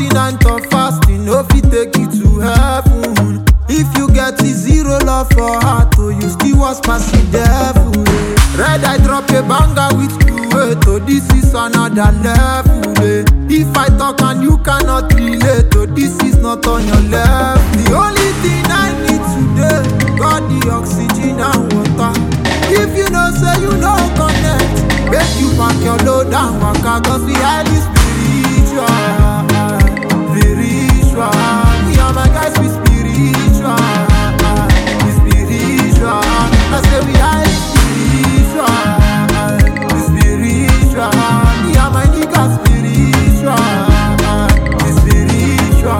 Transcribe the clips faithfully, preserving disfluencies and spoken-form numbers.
Continent of fasting, no fit take you to heaven. If you get the zero love for heart, oh, you still was passing devil. Eh. Red I drop a banger with Kuwait, oh, this is another level. Eh. If I talk and you cannot relate, oh, this is not on your level. The only thing I need today, got the oxygen and water. If you know say you know connect, make you pack your load and waka, cause we highly spiritual, spiritual. We are my guys, we spiritual, we spiritual. I say we highly spiritual, we spiritual. We are my niggas spiritual, we spiritual.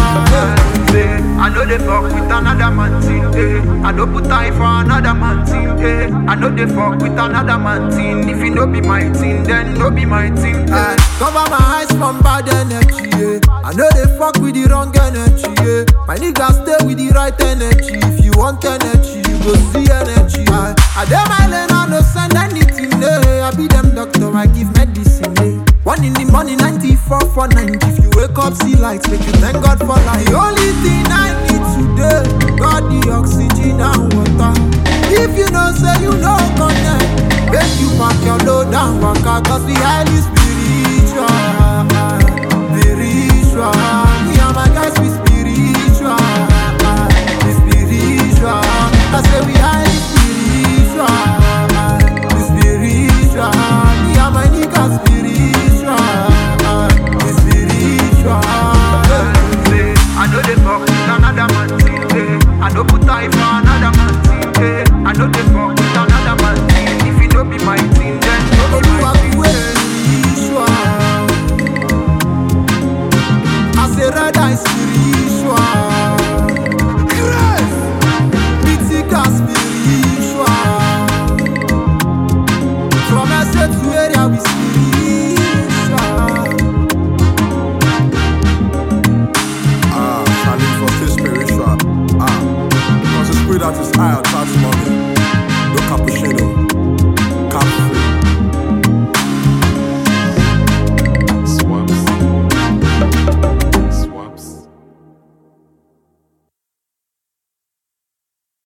I know they fuck with another man thing, eh. I don't put time for another man thing, eh. I know they fuck with another man thing. If you no be my thing, then no be my thing, eh. Cover my eyes from bad energy, eh. I know they fuck with the wrong energy, eh. My niggas stay with the right energy. If you want energy, you go see energy, eh. I dem my lane, I no send anything, eh. I be them doctor, I give medicine, eh. One in the morning, ninety-four for ninety. If you wake up, see lights, make you thank God for life. The only thing I need today, got the oxygen and water. If you know, say you know connect, make you pack your load and waka, cause we highly spiritual, spiritual. We are my guys, we spiritual, we spiritual. I say we highly spiritual, we spiritual. We are my niggas spiritual. I know they fuck with another man thing, eh. I don't put time for another man thing, eh. I know they fuck with another man thing. If you don't be my thing, then no be my thing. I say red eye spiritual, mythical spiritual. From estate to area we spiritual. Ah, Charlie for this spiritual. Ah, because the spirit that is high, that's money.